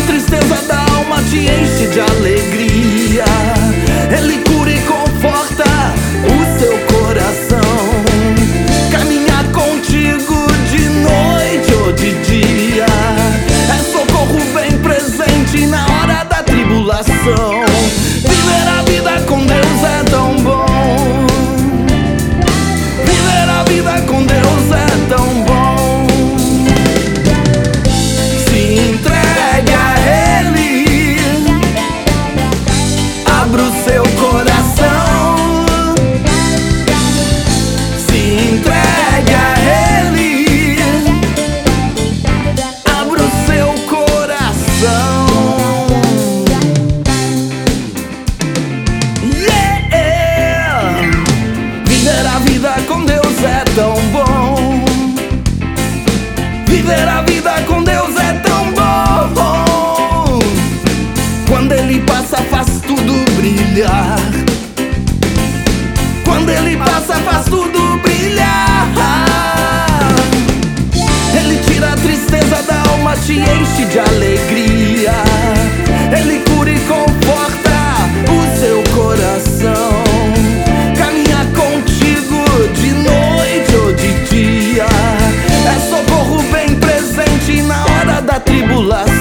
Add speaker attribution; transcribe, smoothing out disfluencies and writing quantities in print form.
Speaker 1: tristeza da alma, te enche de alegria. Ele cura e conforta o seu coração. Caminhar contigo de noite ou de dia é socorro bem presente na hora da tribulação. Viver a vida com Deus é tão bom. Viver a vida com Deus é tão bom. Se entregue a Ele, abra o seu coração. Se entregue a Ele, abra o seu coração. Viver a vida com Deus é tão bom. Viver a vida com Deus é tão bom. Quando Ele passa, faz tudo brilhar. Quando Ele passa, faz tudo brilhar. Ele tira a tristeza da alma, te enche de alegria. Ele cura e conforta o seu coração. Caminha contigo de noite ou de dia é socorro bem presente na hora da tribulação.